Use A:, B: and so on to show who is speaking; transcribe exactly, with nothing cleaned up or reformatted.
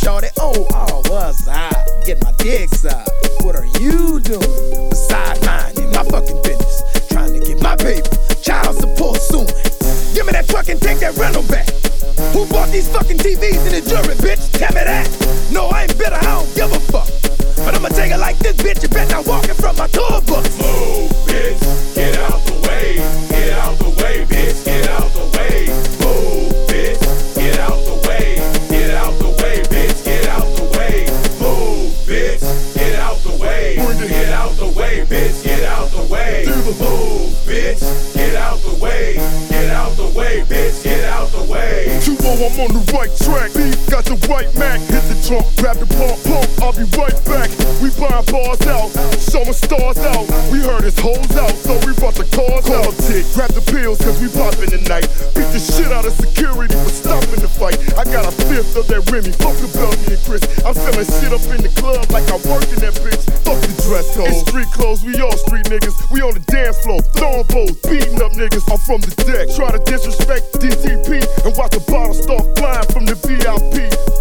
A: shorty. Oh, oh, what's up? Get my dicks up. What are you doing? Beside mine in my fucking business. Trying to get my paper. Child support soon. Give me that truck and take that rental back. Who bought these fucking T Vs in the jury, bitch? Tell me that. No, I ain't bitter, I don't give a fuck. But I'ma take it like this, bitch. You bet not walking from my tour bus.
B: Move, bitch. Get out the way. Get out the way, bitch. Get out the way. Move, bitch. Get out the way. Get out the way, bitch. Get out the way. Move, bitch. Get out the way. Get out the way, bitch. Get out the way. Move, bitch. Get out the way. Get out the way, bitch. Get out the way.
C: two oh, I'm on the right track. B got the white Mac. Hit the trunk, grab the pump, pump. I'll be right back. We buying bars out, showing stars out. We heard his hoes out, so we brought the cars out. Tick, grab the pills, cause we poppin' tonight. Beat the shit out of security for stopping the fight. I got a fifth of that Remy, fuck the Belgian and Chris. I'm selling shit up in the club like I work in that bitch. Fuck the dress code. It's street clothes, we all street niggas. We on the dance floor, throwing bows, beating up niggas. I'm from the deck, try to disrespect D T P and watch the bottle start flying from the V I P.